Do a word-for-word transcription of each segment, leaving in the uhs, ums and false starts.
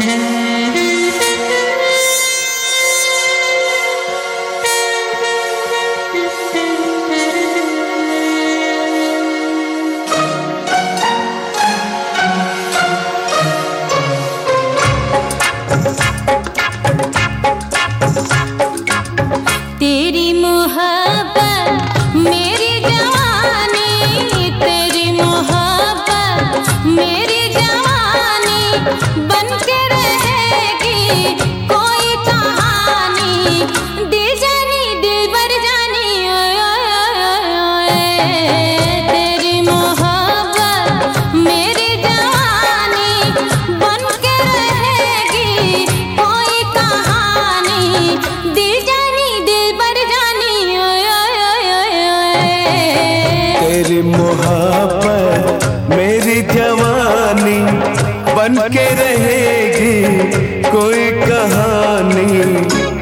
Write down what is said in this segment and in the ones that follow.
तेरी मोहब्बत मेरी जवानी, तेरी मोहब्बत मेरी जवानी, बन के रहेगी कोई कहानी, दिल जानी दिल बर जानी। ओए ओए ओए तेरी मोहब्बत मेरी जवानी, बन के रहेगी कोई कहानी, दिल जानी दिल बर जानी। ओए ओए ओए तेरी मोहब्बत मेरी जवानी, बन के रहेगी कोई कहानी।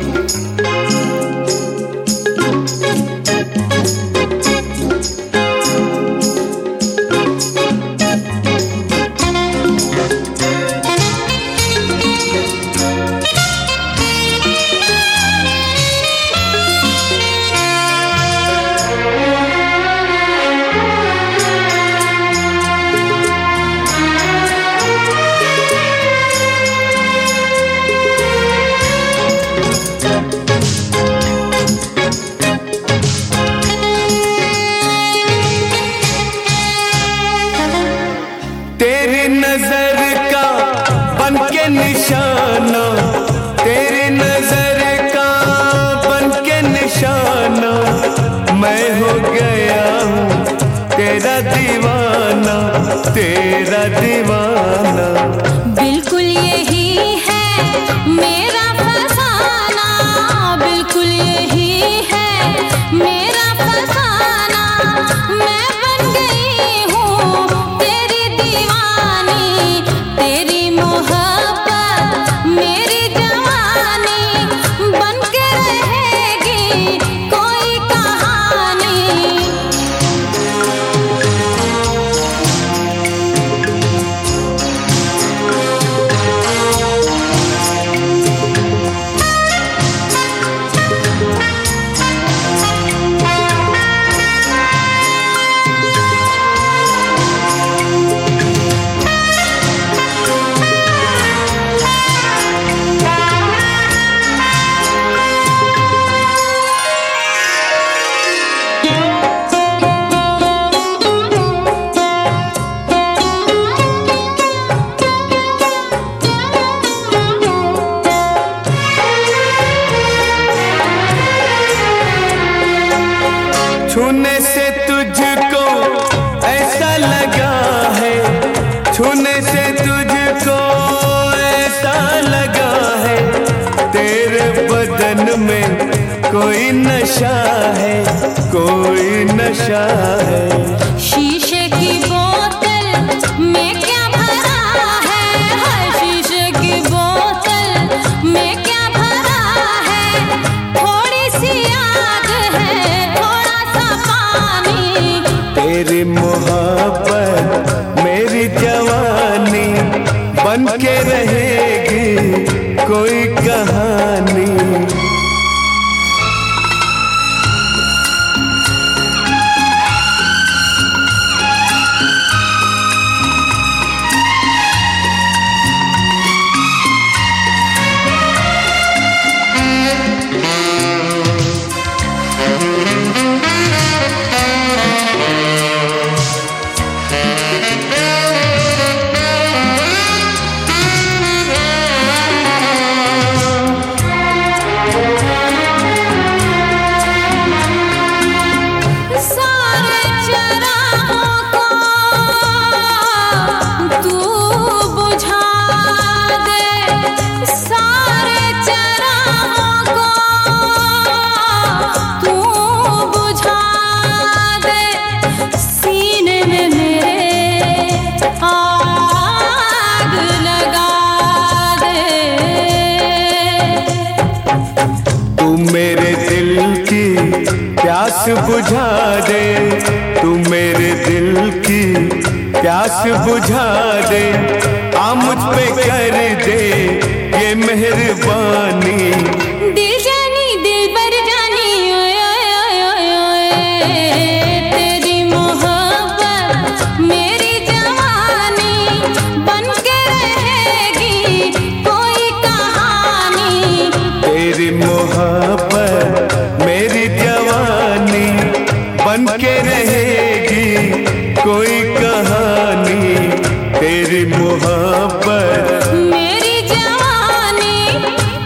तेरी नजर का बन के निशाना, तेरी नजर का बन के निशाना, मैं हो गया हूँ तेरा दीवाना, तेरा दीवाना। बिल्कुल यही है मेरा फसाना, बिल्कुल यही है मेरा फसाना, मैं बन गई हूँ तेरी दीवानी, तेरी मोहब्बत मेरी जवानी, बन के रहेगी कोई कहानी। छूने से तुझको ऐसा लगा है, छूने से तुझको ऐसा लगा है, तेरे बदन में कोई नशा है, कोई नशा है। शीशे की बोतल में क्या भरा है, हर शीशे की बोतल में क्या भरा है, थोड़ी सी आग है थोड़ा सा पानी। तेरी मोहब्बत मेरी जवानी, बन के रहेगी कोई कहानी। प्यास बुझा दे, तू मेरे दिल की प्यास बुझा दे, आ मुझ पे कर दे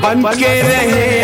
बन के रहे